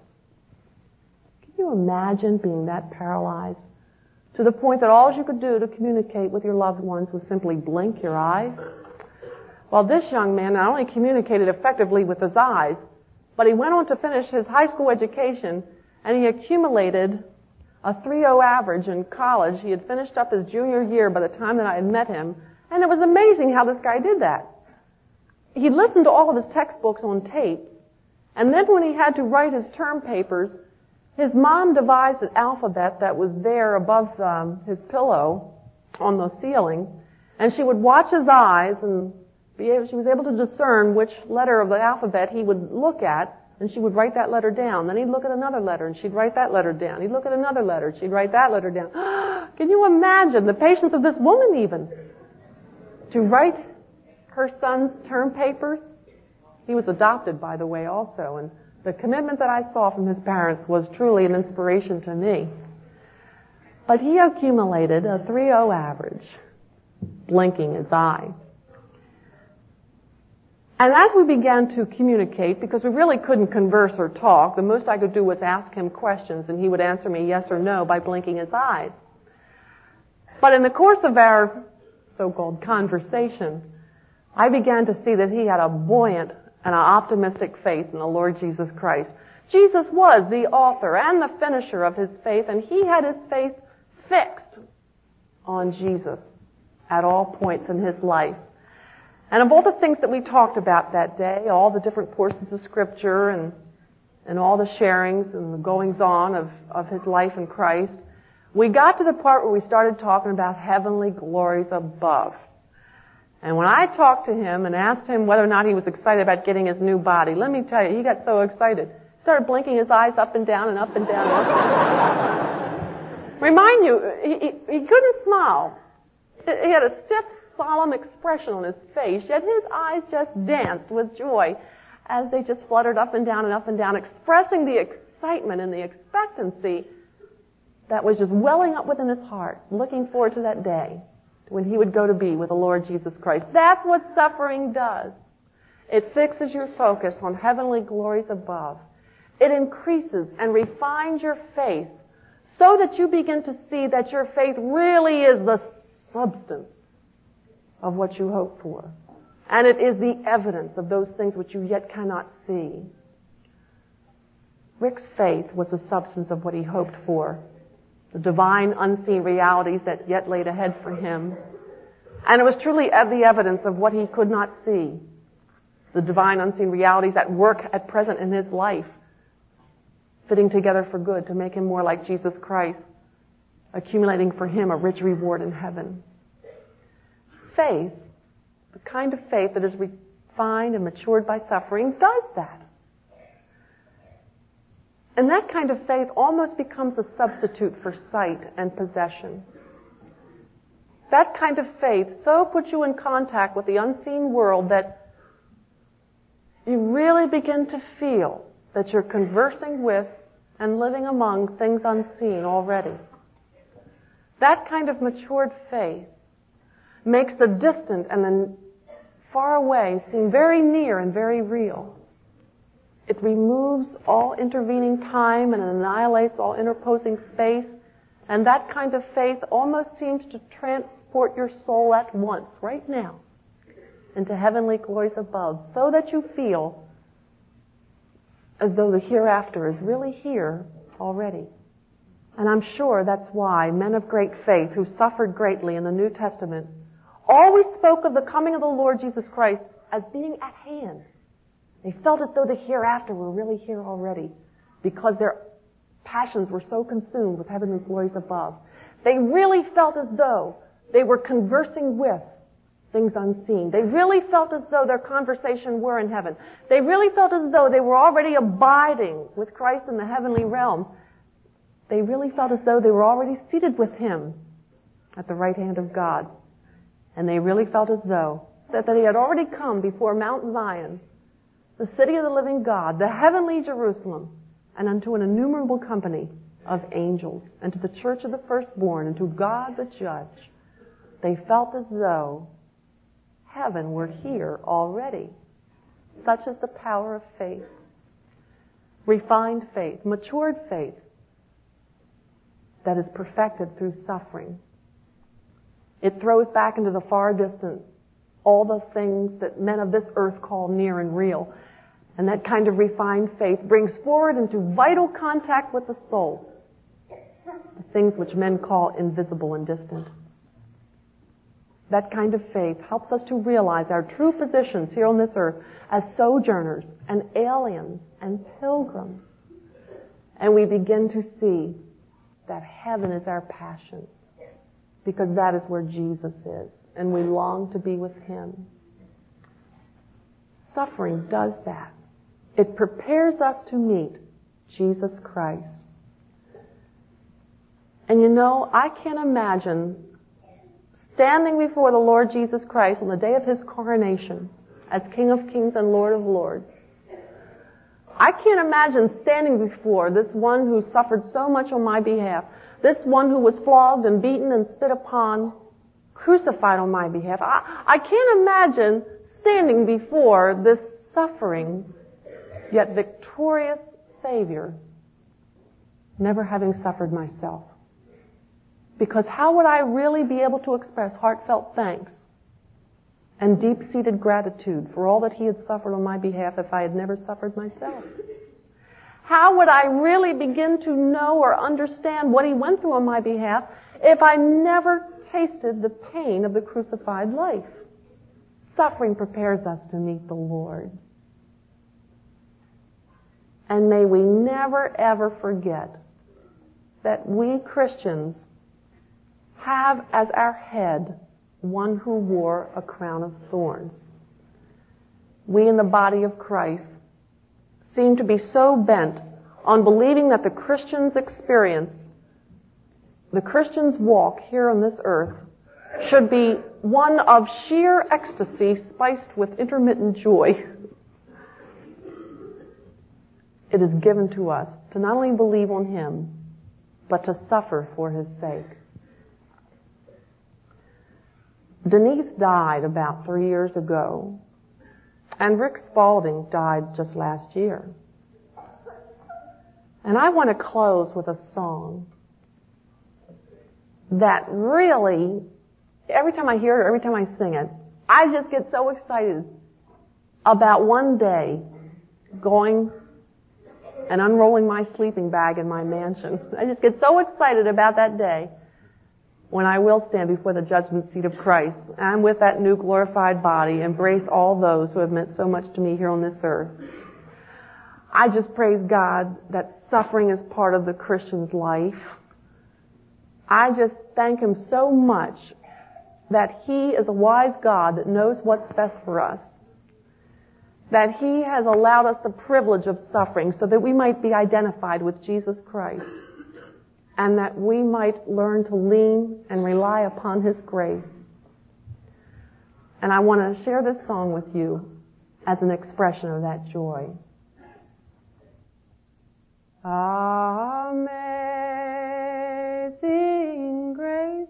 Can you imagine being that paralyzed to the point that all you could do to communicate with your loved ones was simply blink your eyes? Well, this young man not only communicated effectively with his eyes, but he went on to finish his high school education, and he accumulated a 3.0 average in college. He had finished up his junior year by the time that I had met him, and it was amazing how this guy did that. He listened to all of his textbooks on tape, and then when he had to write his term papers, his mom devised an alphabet that was there above his pillow on the ceiling, and she would watch his eyes, and she was able to discern which letter of the alphabet he would look at, and she would write that letter down. Then he'd look at another letter, and she'd write that letter down. He'd look at another letter, and she'd write that letter down. Can you imagine the patience of this woman even to write her son's term papers? He was adopted, by the way, also, and the commitment that I saw from his parents was truly an inspiration to me. But he accumulated a 3.0 average, blinking his eye. And as we began to communicate, because we really couldn't converse or talk, the most I could do was ask him questions, and he would answer me yes or no by blinking his eyes. But in the course of our so-called conversation, I began to see that he had a buoyant and an optimistic faith in the Lord Jesus Christ. Jesus was the author and the finisher of his faith, and he had his faith fixed on Jesus at all points in his life. And of all the things that we talked about that day, all the different portions of Scripture and all the sharings and the goings-on of his life in Christ, we got to the part where we started talking about heavenly glories above. And when I talked to him and asked him whether or not he was excited about getting his new body, let me tell you, he got so excited. He started blinking his eyes up and down and up and down. And up and down. Remind you, he couldn't smile. He had a stiff, solemn expression on his face, yet his eyes just danced with joy as they just fluttered up and down, expressing the excitement and the expectancy that was just welling up within his heart, looking forward to that day when he would go to be with the Lord Jesus Christ. That's what suffering does. It fixes your focus on heavenly glories above. It increases and refines your faith so that you begin to see that your faith really is the substance of what you hope for. And it is the evidence of those things which you yet cannot see. Rick's faith was the substance of what he hoped for, the divine unseen realities that yet laid ahead for him. And it was truly the evidence of what he could not see, the divine unseen realities at work at present in his life, fitting together for good to make him more like Jesus Christ, accumulating for him a rich reward in heaven. Faith, the kind of faith that is refined and matured by suffering, does that. And that kind of faith almost becomes a substitute for sight and possession. That kind of faith so puts you in contact with the unseen world that you really begin to feel that you're conversing with and living among things unseen already. That kind of matured faith makes the distant and the far away seem very near and very real. It removes all intervening time and annihilates all interposing space, and that kind of faith almost seems to transport your soul at once, right now, into heavenly glories above, so that you feel as though the hereafter is really here already. And I'm sure that's why men of great faith who suffered greatly in the New Testament always spoke of the coming of the Lord Jesus Christ as being at hand. They felt as though the hereafter were really here already because their passions were so consumed with heavenly glories above. They really felt as though they were conversing with things unseen. They really felt as though their conversation were in heaven. They really felt as though they were already abiding with Christ in the heavenly realm. They really felt as though they were already seated with Him at the right hand of God. And they really felt as though that they had already come before Mount Zion, the city of the living God, the heavenly Jerusalem, and unto an innumerable company of angels, and to the church of the firstborn, and to God the judge. They felt as though heaven were here already. Such is the power of faith. Refined faith, matured faith, that is perfected through suffering. It throws back into the far distance all the things that men of this earth call near and real. And that kind of refined faith brings forward into vital contact with the soul the things which men call invisible and distant. That kind of faith helps us to realize our true positions here on this earth as sojourners and aliens and pilgrims. And we begin to see that heaven is our passion, because that is where Jesus is, and we long to be with Him. Suffering does that. It prepares us to meet Jesus Christ. And you know, I can't imagine standing before the Lord Jesus Christ on the day of His coronation as King of Kings and Lord of Lords. I can't imagine standing before this one who suffered so much on my behalf, this one who was flogged and beaten and spit upon, crucified on my behalf. I can't imagine standing before this suffering, yet victorious Savior, never having suffered myself. Because how would I really be able to express heartfelt thanks and deep-seated gratitude for all that He had suffered on my behalf if I had never suffered myself? How would I really begin to know or understand what He went through on my behalf if I never tasted the pain of the crucified life? Suffering prepares us to meet the Lord. And may we never ever forget that we Christians have as our head one who wore a crown of thorns. We in the body of Christ seem to be so bent on believing that the Christian's experience, the Christian's walk here on this earth, should be one of sheer ecstasy spiced with intermittent joy. It is given to us to not only believe on Him, but to suffer for His sake. Denise died about 3 years ago, and Rick Spalding died just last year. And I want to close with a song that really, every time I hear it, every time I sing it, I just get so excited about one day going and unrolling my sleeping bag in my mansion. I just get so excited about that day when I will stand before the judgment seat of Christ and with that new glorified body embrace all those who have meant so much to me here on this earth. I just praise God that suffering is part of the Christian's life. I just thank Him so much that He is a wise God that knows what's best for us. That He has allowed us the privilege of suffering so that we might be identified with Jesus Christ. And that we might learn to lean and rely upon His grace. And I want to share this song with you as an expression of that joy. Amazing grace,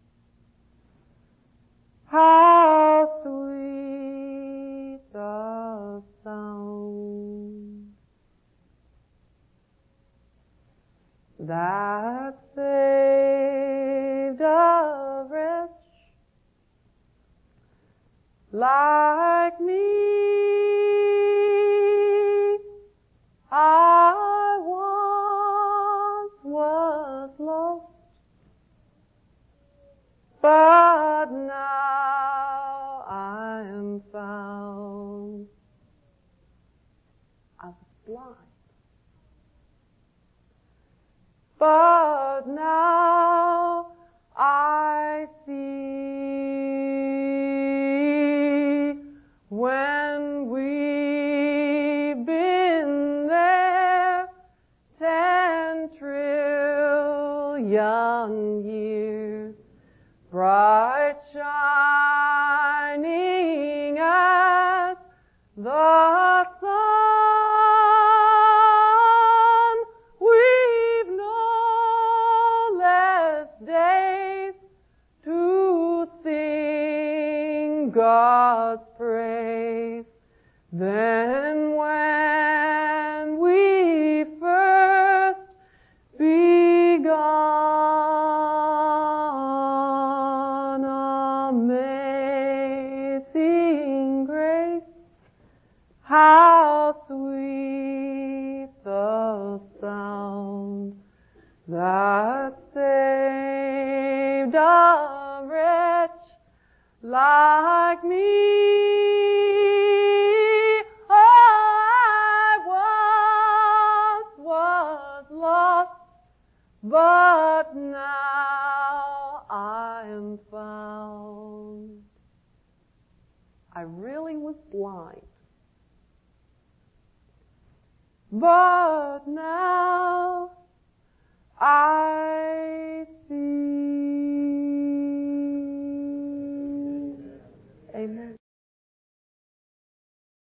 how sweet the sound that saved a wretch like me. I once was lost, but now I am found. I was blind, but now I see. When we've been there 10 trillion years, bright shining as the sun, we've no less days to sing God's praise than when we first begun. Amazing grace, how sweet the sound that saved a wretch like me. I once was lost, but now I am found. I really was blind, but now